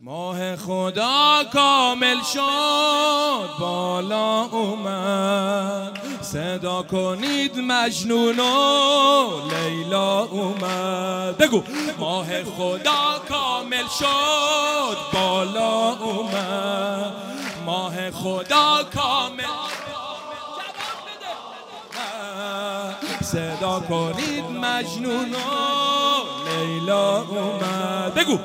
ماه خدا کامل شد بالا اومد، صدا کنید مجنون و لیلا اومد. بگو ماه خدا کامل شد بالا اومد، ماه خدا کامل صدا کنید مجنون و لیلا اومد. بگو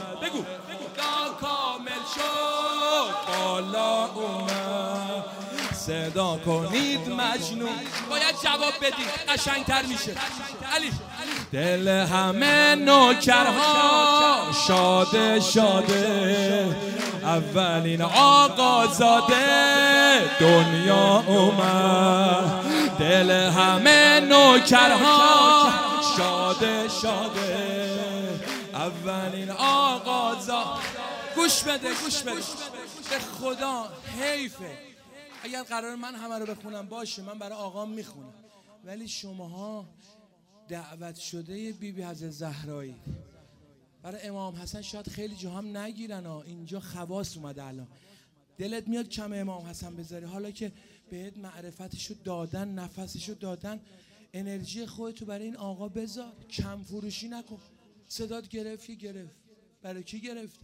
بالا اومد، صدا کنید مجنون. باید جواب بدی قشنگتر میشه. علی دل همه نوکرها شاده شاده، اولین آقازاده دنیا اومد. دل همه نوکرها شاده شاده، اولین آقازاده. گوش بده به خدا حیفه. اگر قرار من همه رو بخونم باشه، من برای آقام میخونم، ولی شماها دعوت شده بیبی حضرت زهرایی برای امام حسن شاید خیلی جا هم نگیرن ها. اینجا خواص اومده الان. دلت میاد کم امام حسن بذاری، حالا که بهت معرفتشو دادن، نفسشو دادن، انرژی خودتو برای این آقا بذار. کم فروشی نکن. صدات گرفت. برای کی گرفته؟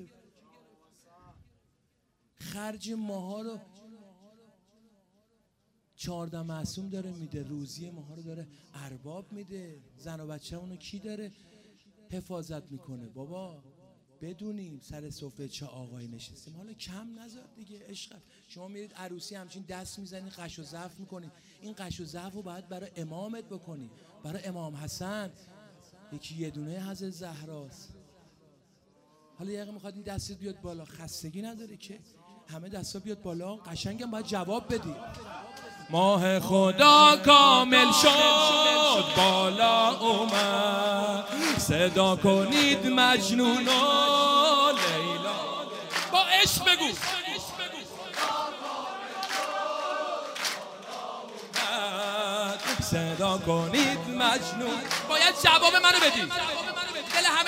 خرج ماها رو 14 معصوم داره میده، روزی ماها رو داره ارباب میده، زن و بچه اونو کی داره حفاظت میکنه؟ بابا بدونیم سر سفره چه آقایی نشستیم. حالا کم نذار دیگه عشقت. شما میرید عروسی همچین دست میزنی، قش و ضعف میکنی. این قش و ضعف رو باید برای امامت بکنی، برای امام حسن. یکی یه دونه حضرت زهراست. حالا یه میخواد این دستت بیاد بالا، خستگی نداره که همه دستا بیاد بالا. قشنگم باید جواب بدی. ماه خدا کامل شد بالا اومد، صدا کنید مجنون و لیلا. با عشق بگو صدا کنید مجنون. باید جواب منو بدی. دل همه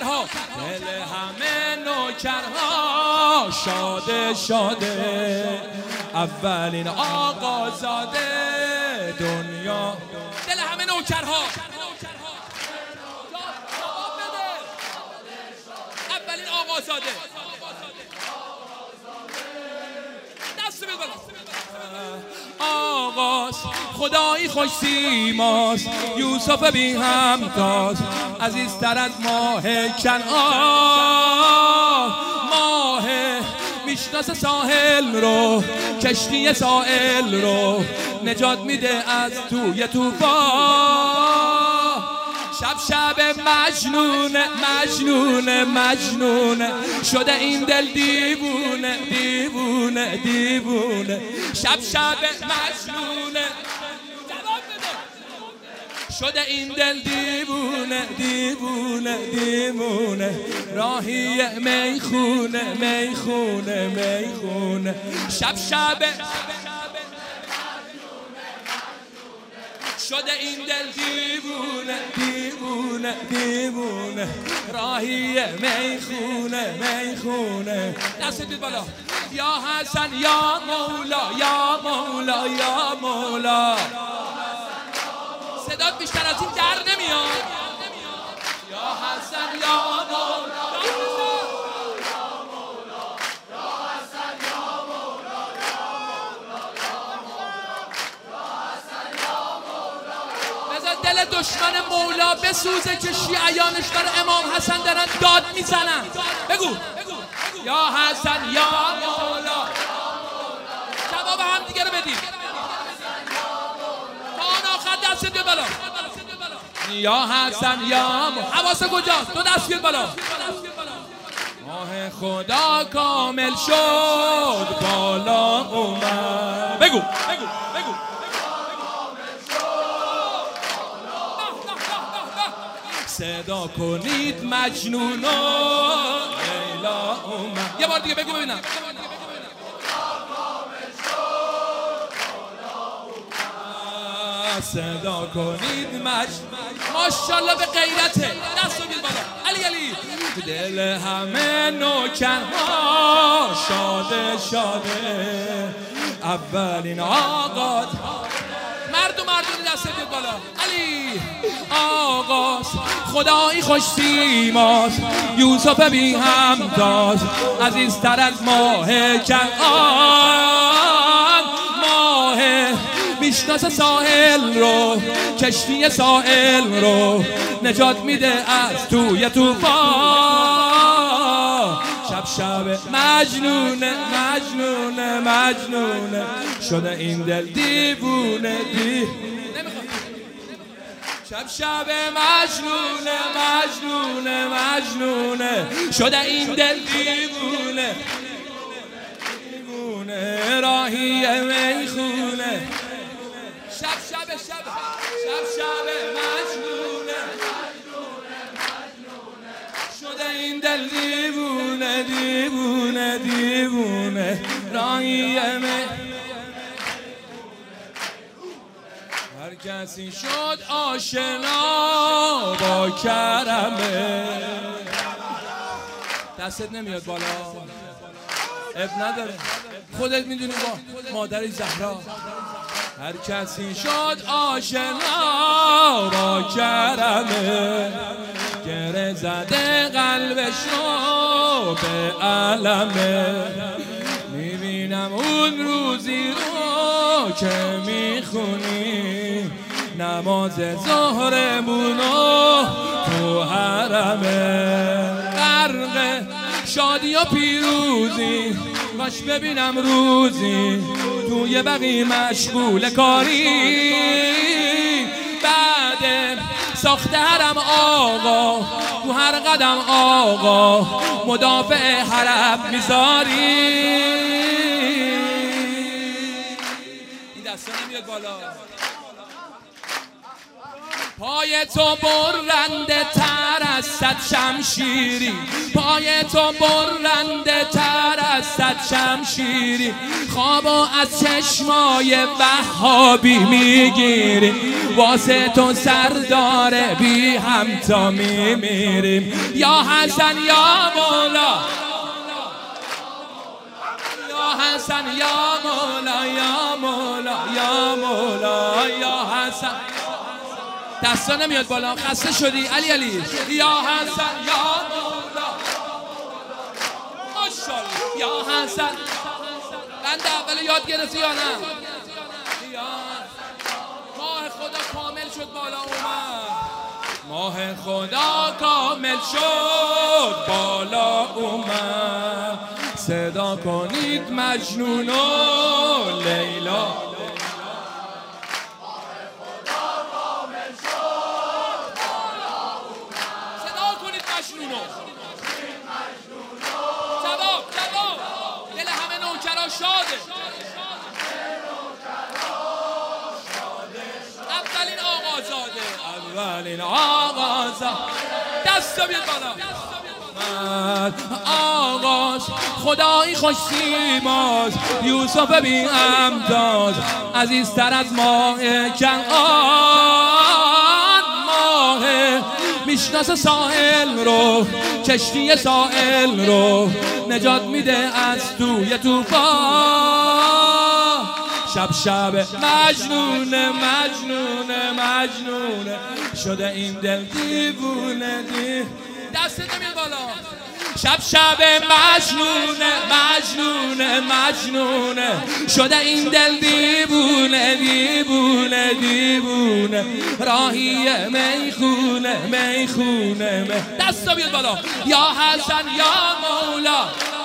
نوکرها شاده شاده، اولین آقازاده دنیا. دل همه نوکرها اولین آقازاده. دست بید بالا. آغاز خدایی خوش سیماست، یوسف بی همتاست، عزیزتر از ماه کنعان. ماه میشناسه ساحل رو، کشتی ساحل رو، نجات میده از توی طوفان. شب مجنونه شده این دل دیوونه. شب مجنونه شده این دل دیوونه. راهی میخونه. شب شده این دل دیوونه. راهی میخونه. دست دید بالا. یا حسن یا مولا. صدات بیشتر از این در نمیاد. یا حسن یا مولا. دل دشمن مولا بسوزه که شیعیانش برای امام حسن دارن داد میزنن. بگو یا حسن یا مولا. جواب هم دیگه رو بدید. تا آن آخر دست بیاد بالا. یا حسن یا مولا. حواست کجاست؟ تو دست بیاد بالا. ماه خدا کامل شد بالا اومد. بگو صدا کنید مجنون و لیلا اومد. یه بار دیگه بگو ببینم. صدا کنید مجنون. ماشاءالله به غیرته. دست رو بیاد بالا. علی دل همه نوکرها شاده شاده اولین آغاز مردونی دست بیاد بالا علی آغاز خدایی خوش سیماست یوسف بی همتاز عزیزتر از ماه کنعان ماه میشناس ساحل رو کشتی ساحل رو نجات میده از توی طوفان شب مجنونه شده این دل دیوونه شب مجنونه شده این دل دیوونه راهی میخونه شب مجنونه شده این دل دیوونه راهی هر کسی شد آشنا با کرمه دستت نمیاد بالا اب نداره خودت میدونی با مادر زهرا هر کسی شد آشنا با کرمه گره زده قلبشو به علمه میبینم اون روزی رو که میخونی نماز ظهرمونو تو حرمه غرق شادی و پیروزی باش ببینم روزی توی بقی مشغول کاری بعد ساخته حرم آقا تو هر قدم آقا مدافع حرم میذاری این دستا نمیاد بالا پای تو برنده تر از صد شمشیری پای تو برنده تر از صد شمشیری خوابو از چشمای وهابی میگیری واسه تو سردار بی همتا میمیریم یا حسن یا مولا یا حسن یا مولا یا مولا یا مولا یا حسن دستا نمیاد بالا خسته شدی علی یا حسن یا مولا ماشاءالله یا حسن بند اول یاد گرفتی یا نه ماه خدا کامل شد بالا اومد ماه خدا کامل شد بالا اومد صدا کنید مجنون و لیلا دل همه نوکرا شاده اولین آغازاده دستا بیاد بالا آغاز خدایی خوش سیماز یوسف بی همتاز عزیزتر از ماه کنعان ماه میشناس ساحل رو کشتی ساحل رو نجات میده از توی طوفان شب مجنونه شده این دل دیوونه دست نمیاد بالا شب مجنونه شده این دل دیوونه راهی میخونه دستا بیاد بالا یا حسن یا مولا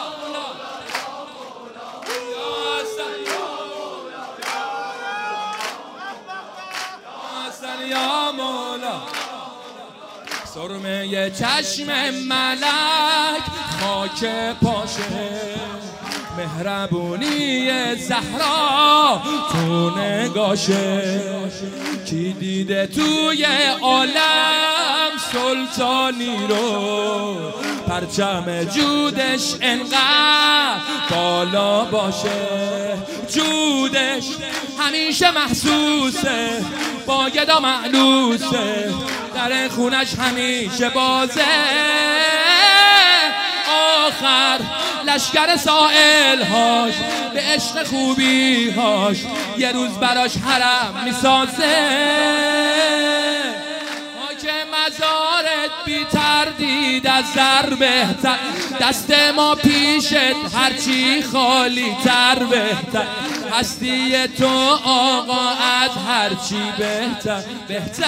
یا مولا سرمه چشم ملک خاک پاشه مهربونی زهرا تو نگاشه کی دیده توی عالم سلطانی رو پرچم جودش انقدر بالا باشه جودش همیشه محسوسه با گدا محلوسه در خونش همیشه بازه آخر لشکر سائل هاش به عشق خوبی هاش یه روز براش حرم میسازه. که مزارت بی تردید از زر بهتر، دست ما پیشت هرچی خالی تر بهتر، هستی تو آقا از هرچی بهتر بهتر.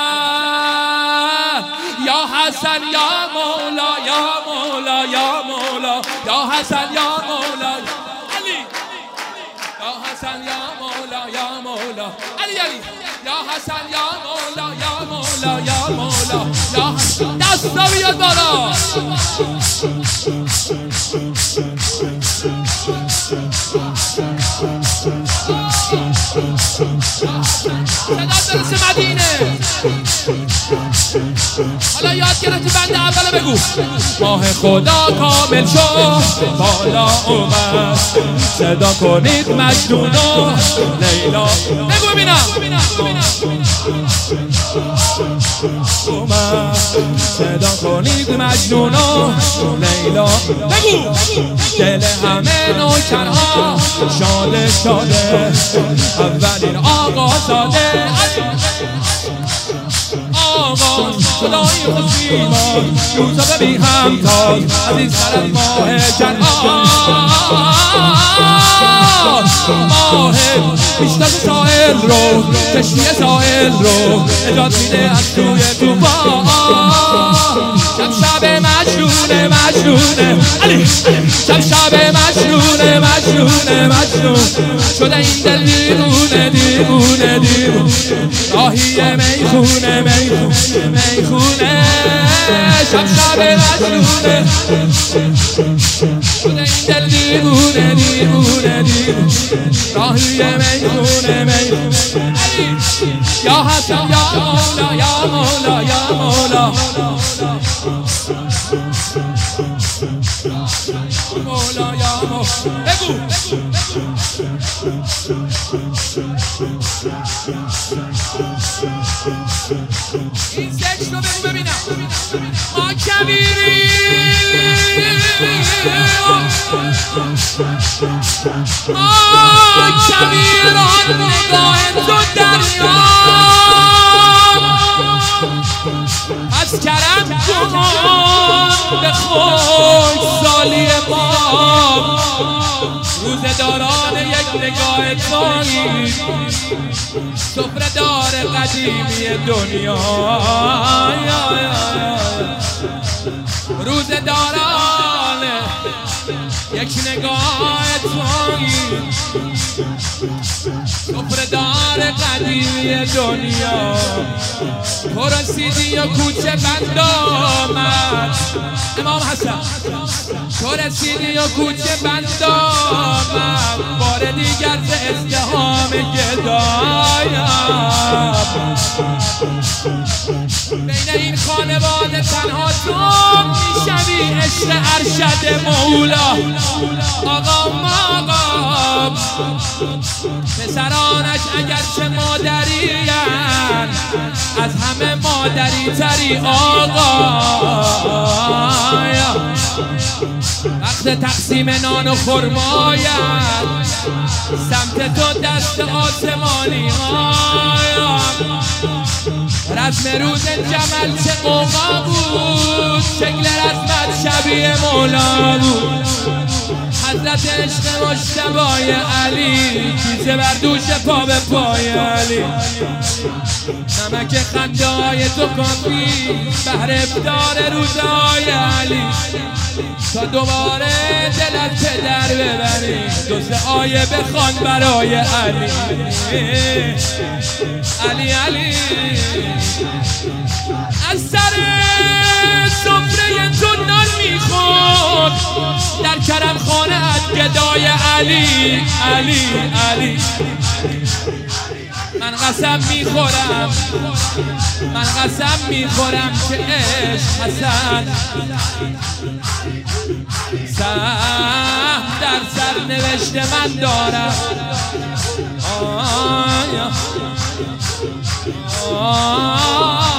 یا حسن یا مولا یا مولا یا مولا یا حسن یا مولا علی، یا حسن یا مولا یا مولا علی علی، یا حسن یا مولا یا مولا یا مولا یا حسن. دستا بیاد بالا. صدا برسه مدینه. حالا یاد گرفتی بند اول بگو. ماه خدا کامل شد بالا اومد، صدا کنید مجنون و لیلا. بگو ببینم. اومد صدا کنید مجنون و لیلا. بگو. دل همه نوکرها شاده شاده، اولین آغازاده آغاز خدای خوشیمان، روزا ببی همتاز عزیز تر از ماه جنان. ماه میشناس سائل رو، چشمی سائل رو نجات میده از توی توفان. شب مجنونه مجنونه علی، شب مجنونه مجنونه مجنون شده این دل دیوونه دیوونه دیوونه. راهی میخونه میخونه میخونه، شب مجنونه شده این دل دیوونه دیوونه دیوونه. راهی میخونه میخونه یا حسن یا مولا یا مولا یا مولا مولا یا مولا. بگو. این سکس رو بگو ببینم. ما کبیری ما کبیران نگاه تو دریا، از کرم کن به خوش سالی ما، روزداران یک نگاه تویی، سفره دار قدیمی دنیا. روزداران یک نگاه تویی، سفره دار قدیمی دنیا. تو رسیدی و کوچه بند آمد امام حسن، تو رسیدی و کوچه بند آمد، بار دیگر ز ازدحام گدایم. بین این خانواده تنها تو میشوی عشق ارشد مولا. آقا ماقا پسرانش اگرچه مادرین، از همه مادری تری آقا. وقت تقسیم نان و خرماید، سمت تو دست آسمانی ها. رسم روز جمل چه قوقا بود، شکل رسمت شبیه مولا بود. حضرت عشق مجتبی علی، کیسه بر دوش پا به پای علی. نمک خنده های تو کافی بهر افطار روزهای علی، تا دوباره دل از پدر ببری، دو سه آیه بخوان برای علی. علی علی از سر سفره تو نان میخورد، در کرم خانه‌ات گدای علی. علی علی من قسم میخورم، من قسم میخورم که عشق حسن سهم در سر نوشته من دارم. آه